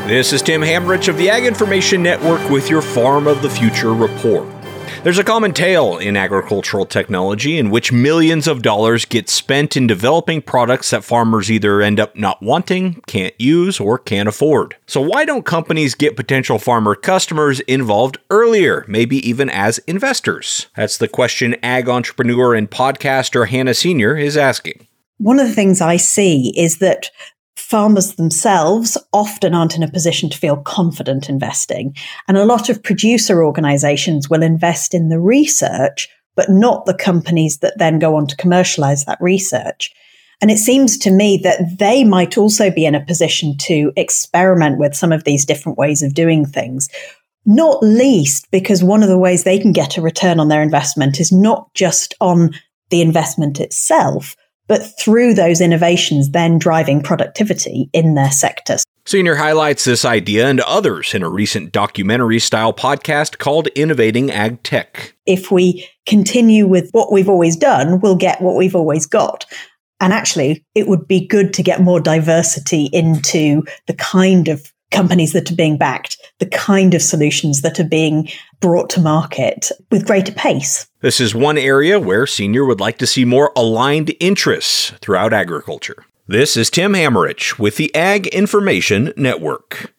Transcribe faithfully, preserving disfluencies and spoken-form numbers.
This is Tim Hamrich of the Ag Information Network with your Farm of the Future report. There's a common tale in agricultural technology in which millions of dollars get spent in developing products that farmers either end up not wanting, can't use, or can't afford. So why don't companies get potential farmer customers involved earlier, maybe even as investors? That's the question ag entrepreneur and podcaster Hannah Senior is asking. One of the things I see is that farmers themselves often aren't in a position to feel confident investing. And a lot of producer organizations will invest in the research, but not the companies that then go on to commercialize that research. And it seems to me that they might also be in a position to experiment with some of these different ways of doing things. Not least because one of the ways they can get a return on their investment is not just on the investment itself, but through those innovations, then driving productivity in their sectors. Senior highlights this idea and others in a recent documentary-style podcast called Innovating Ag Tech. If we continue with what we've always done, we'll get what we've always got. And actually, it would be good to get more diversity into the kind of companies that are being backed, the kind of solutions that are being brought to market with greater pace. This is one area where Senior would like to see more aligned interests throughout agriculture. This is Tim Hamrich with the Ag Information Network.